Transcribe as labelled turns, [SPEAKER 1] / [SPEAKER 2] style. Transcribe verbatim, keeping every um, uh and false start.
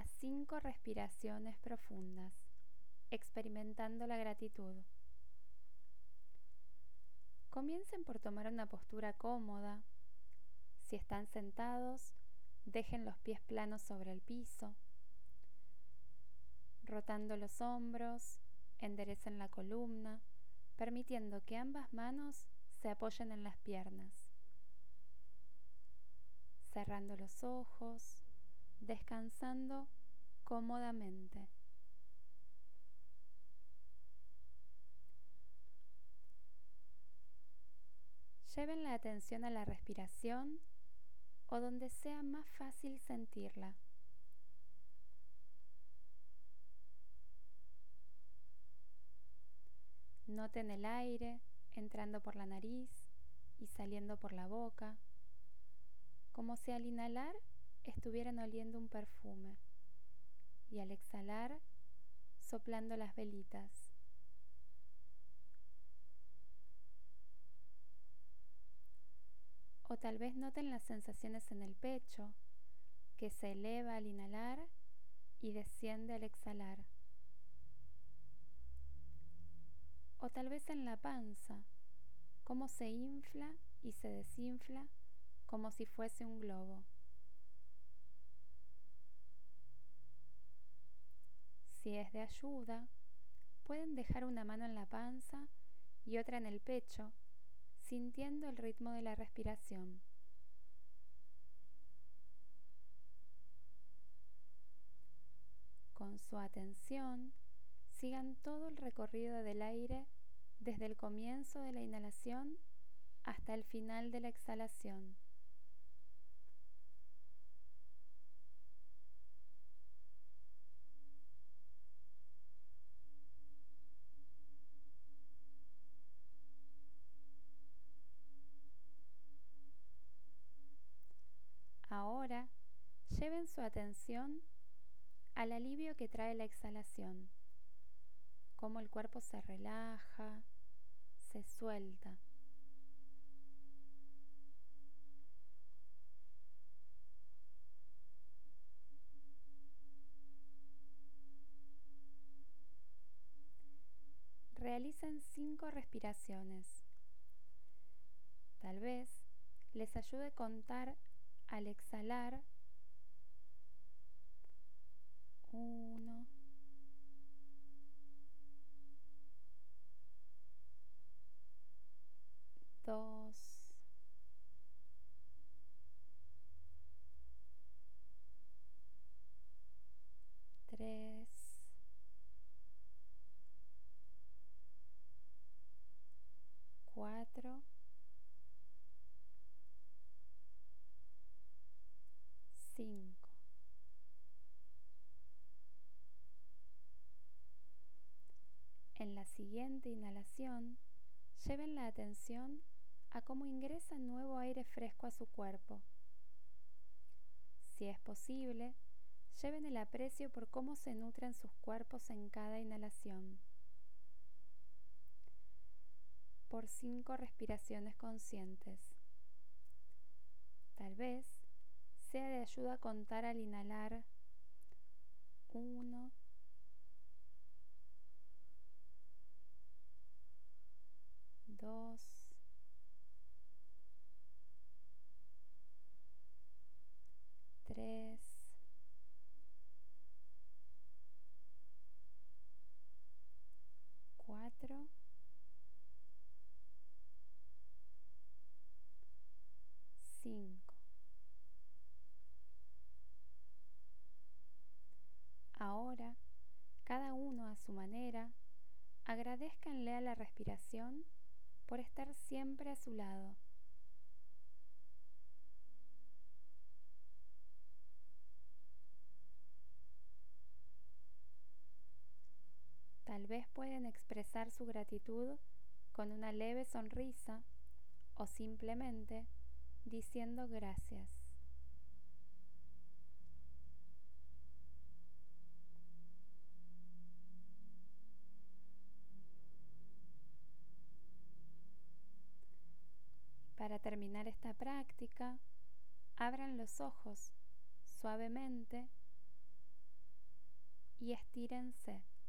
[SPEAKER 1] las cinco respiraciones profundas, experimentando la gratitud. Comiencen por tomar una postura cómoda. Si están sentados, dejen los pies planos sobre el piso. Rotando los hombros, enderecen la columna, permitiendo que ambas manos se apoyen en las piernas. Cerrando los ojos, descansando cómodamente. Lleven la atención a la respiración o donde sea más fácil sentirla. Noten el aire entrando por la nariz y saliendo por la boca, como si al inhalar estuvieran oliendo un perfume y al exhalar soplando las velitas. O tal vez noten las sensaciones en el pecho, que se eleva al inhalar y desciende al exhalar. O tal vez en la panza, cómo se infla y se desinfla como si fuese un globo. Si es de ayuda, pueden dejar una mano en la panza y otra en el pecho, sintiendo el ritmo de la respiración. Con su atención, sigan todo el recorrido del aire desde el comienzo de la inhalación hasta el final de la exhalación. Ahora, lleven su atención al alivio que trae la exhalación, cómo el cuerpo se relaja, se suelta. Realicen cinco respiraciones. Tal vez les ayude contar al exhalar uno, dos, tres, cuatro, cinco. En la siguiente inhalación, lleven la atención a cómo ingresa nuevo aire fresco a su cuerpo. Si es posible, lleven el aprecio por cómo se nutren sus cuerpos en cada inhalación. Por cinco respiraciones conscientes. Tal vez sea de ayuda contar al inhalar uno, dos, tres, cuatro, cinco. Ahora, cada uno a su manera, agradézcanle a la respiración por estar siempre a su lado. Tal vez pueden expresar su gratitud con una leve sonrisa o simplemente diciendo gracias. Para terminar esta práctica, abran los ojos suavemente y estírense.